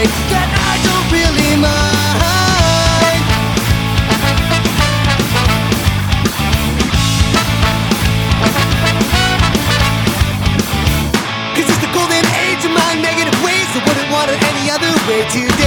way that I don't really mind. 'Cause it's the golden age of my negative ways. I wouldn't want it any other way today.